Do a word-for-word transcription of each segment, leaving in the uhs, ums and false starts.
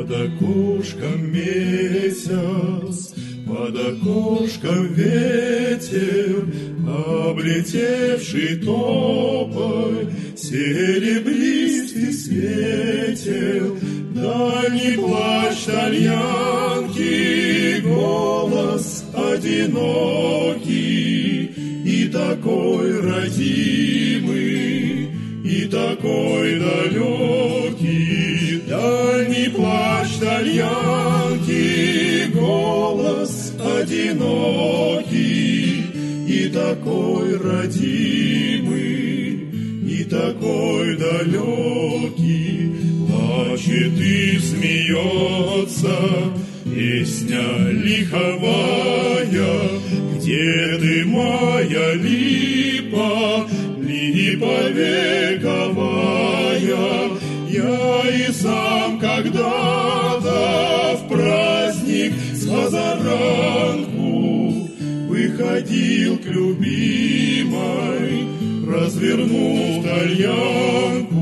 Под окошком месяц, под окошком ветер, облетевший тополь, серебристый светел. Дальний плач тальянки, голос одинокий, и такой родимый, и такой далекий. Дальний плач тальянки, голос одинокий, и такой родимый, и такой далекий. Плачет и смеется песня лиховая. Где ты, моя липа, липа вековая? Я и сам когда-то в праздник с позаранку выходил к любимой, развернув тальянку.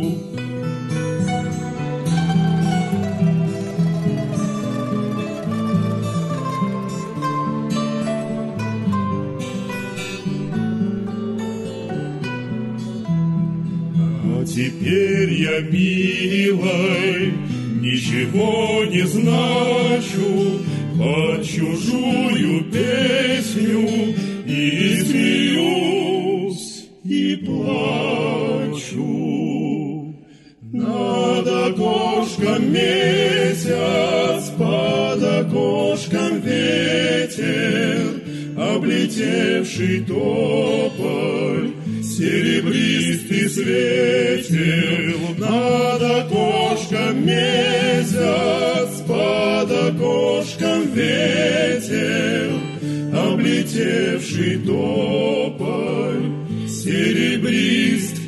Теперь я, милой, ничего не значу, под чужую песню и смеюсь, и плачу. Над окошком месяц, под окошком ветер, облетевший тополь, серебристый светил. Над окошком месяц, под окошком ветер, облетевший тополь, серебристый